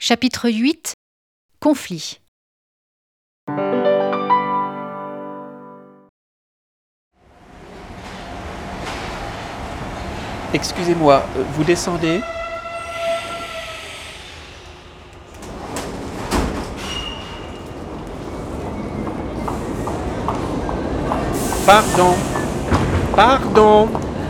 Chapitre 8 Conflit. Excusez-moi, vous descendez ? Pardon. Pardon.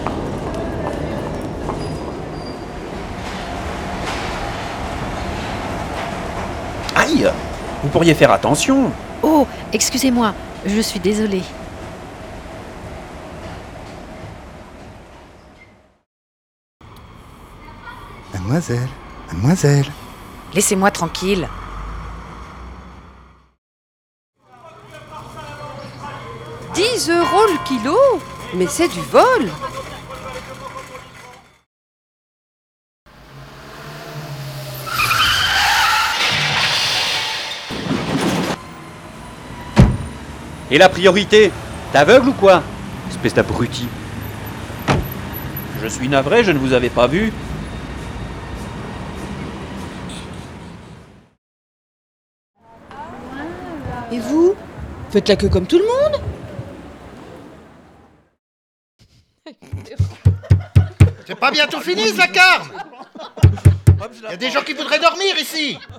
Aïe! Vous pourriez faire attention. Oh, excusez-moi, je suis désolée. Mademoiselle, mademoiselle. Laissez-moi tranquille. « 10 € le kilo ? Mais c'est du vol !» Et la priorité? T'es aveugle ou quoi? Espèce d'abruti. Je suis navré, je ne vous avais pas vu. Et vous? Faites la queue comme tout le monde? C'est pas bientôt fini, ce vacarme. Il y a des gens qui voudraient dormir ici.